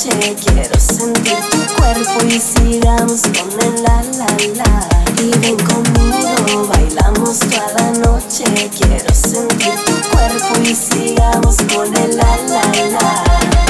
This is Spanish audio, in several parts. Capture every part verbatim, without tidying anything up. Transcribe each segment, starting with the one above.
noche. Quiero sentir tu cuerpo y sigamos con el la la la. Y ven conmigo, bailamos toda la noche. Quiero sentir tu cuerpo y sigamos con el la la la.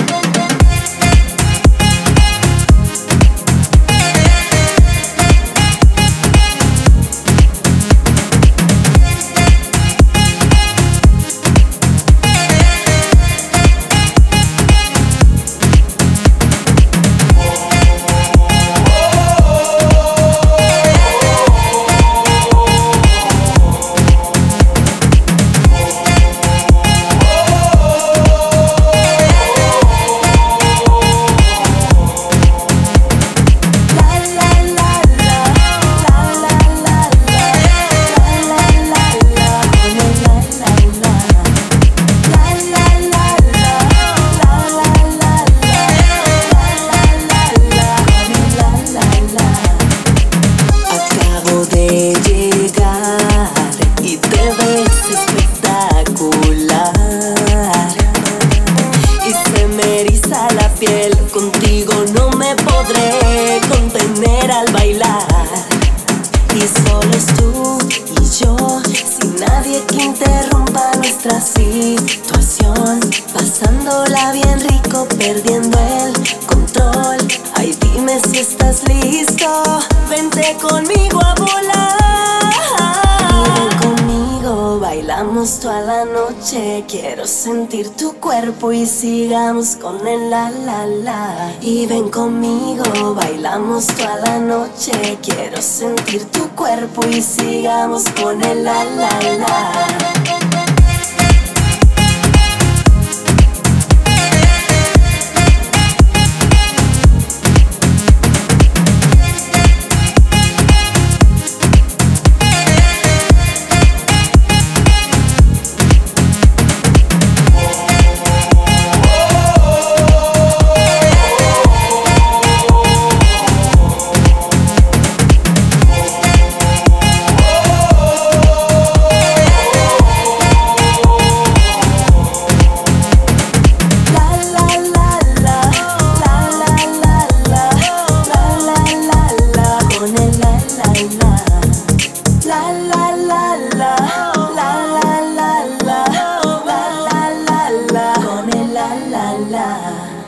Contigo no me podré contener al bailar. Y solo es tú y yo, sin nadie que interrumpa nuestra situación. Pasándola bien rico, perdiendo el control. Ay, dime si estás listo, vente conmigo a volar. Bailamos toda la noche, quiero sentir tu cuerpo y sigamos con el la la la. Y ven conmigo, bailamos toda la noche, quiero sentir tu cuerpo y sigamos con el la la la. La